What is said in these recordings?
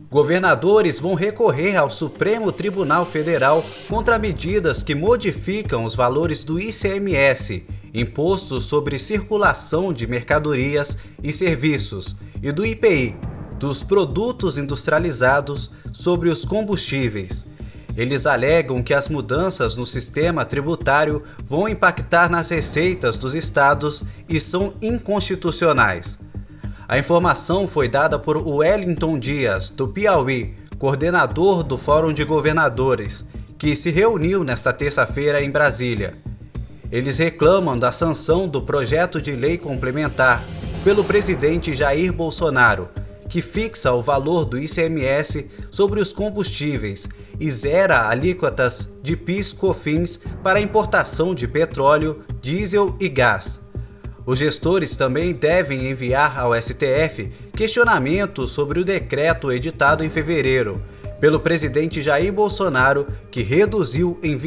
Governadores vão recorrer ao Supremo Tribunal Federal contra medidas que modificam os valores do ICMS, Imposto sobre Circulação de Mercadorias e Serviços, e do IPI, dos Produtos Industrializados, sobre os combustíveis. Eles alegam que as mudanças no sistema tributário vão impactar nas receitas dos estados e são inconstitucionais. A informação foi dada por Wellington Dias, do Piauí, coordenador do Fórum de Governadores, que se reuniu nesta terça-feira em Brasília. Eles reclamam da sanção do projeto de lei complementar pelo presidente Jair Bolsonaro, que fixa o valor do ICMS sobre os combustíveis e zera alíquotas de PIS/COFINS para a importação de petróleo, diesel e gás. Os gestores também devem enviar ao STF questionamentos sobre o decreto editado em fevereiro pelo presidente Jair Bolsonaro, que reduziu em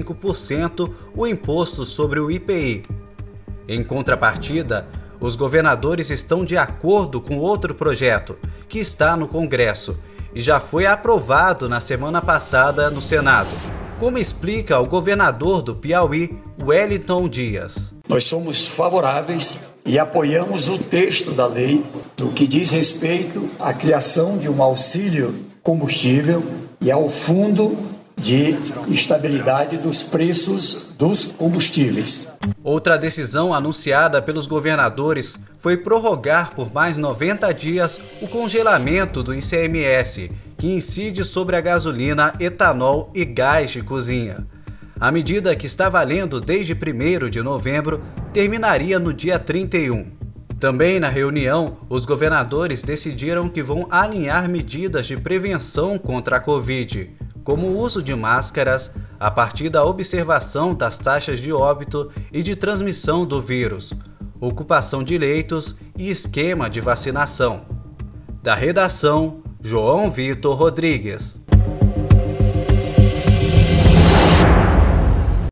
25% o imposto sobre o IPI. Em contrapartida, os governadores estão de acordo com outro projeto, que está no Congresso e já foi aprovado na semana passada no Senado, como explica o governador do Piauí, Wellington Dias. Nós somos favoráveis e apoiamos o texto da lei no que diz respeito à criação de um auxílio combustível e ao fundo de estabilidade dos preços dos combustíveis. Outra decisão anunciada pelos governadores foi prorrogar por mais 90 dias o congelamento do ICMS, que incide sobre a gasolina, etanol e gás de cozinha. A medida, que está valendo desde 1º de novembro, terminaria no dia 31. Também na reunião, os governadores decidiram que vão alinhar medidas de prevenção contra a Covid, como o uso de máscaras, a partir da observação das taxas de óbito e de transmissão do vírus, ocupação de leitos e esquema de vacinação. Da redação, João Vitor Rodrigues.